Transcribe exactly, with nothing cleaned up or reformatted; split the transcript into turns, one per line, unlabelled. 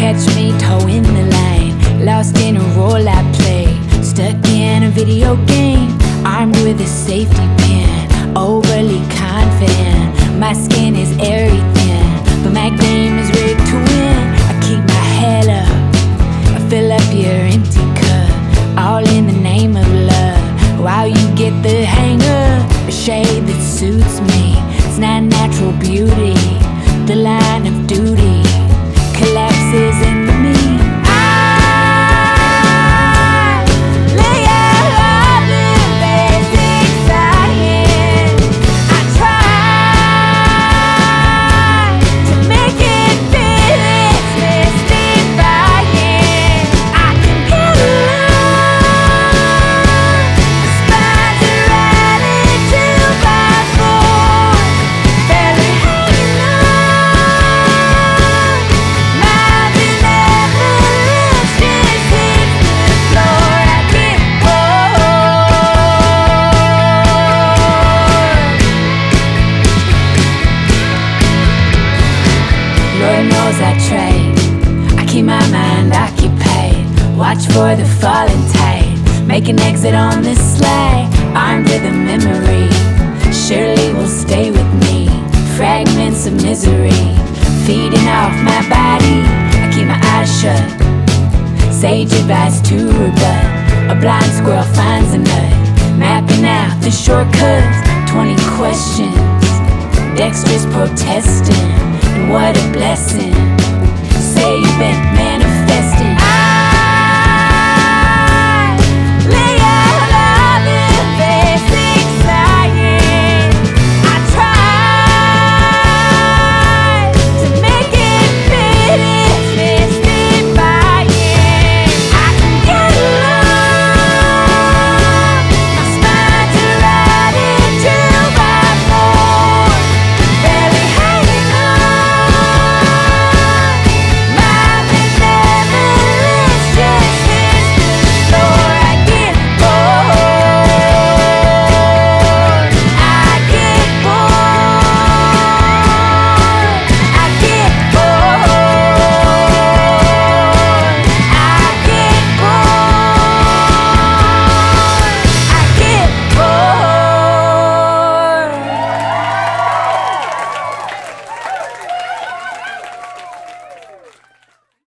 Catch me towing the line, lost in a role I play, stuck in a video game, armed with a safety pin, overly confident. My skin is airy thin, but my game is rigged to win. I keep my head up, I fill up your empty cup, all in the name of love, while you get the hang of a shade that suits me. It's not natural beauty, the line of duty collapses into me. Lord knows I trade, I keep my mind occupied, watch for the falling tide, make an exit on this slide, armed with a memory, surely will stay with me. Fragments of misery, feeding off my body, I keep my eyes shut, sage advice to rebut, a blind squirrel finds a nut, mapping out the shortcuts, twenty questions, dexterous protesting. And what a blessing. Say you've been